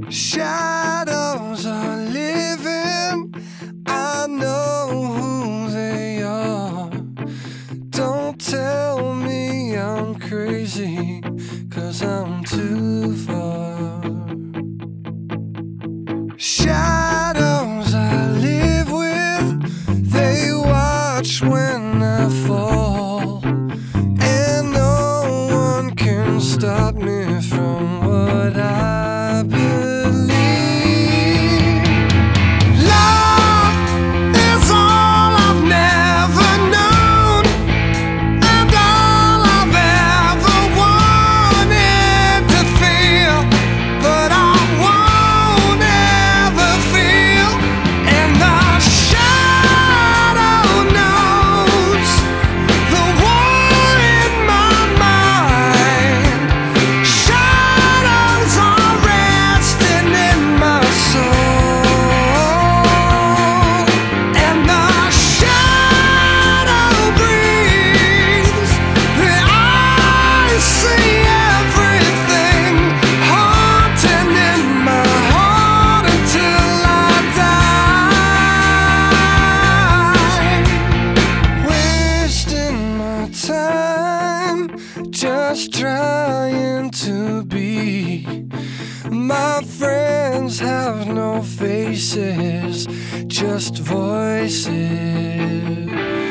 Shadows are living, I know who they are. Don't tell me I'm crazy, 'cause I'm too far. Shadows I live with, they watch when I fall, and no one can stop me from what I believe. Love is all I've never known, and all I've ever wanted to feel, but I won't ever feel. And the shadow knows the war in my mind. Shadows are resting in my soul, and the shadow breathes. I see everything haunting in my heart until I die. Wasting my time just trying to be. My friends have no faces, just voices.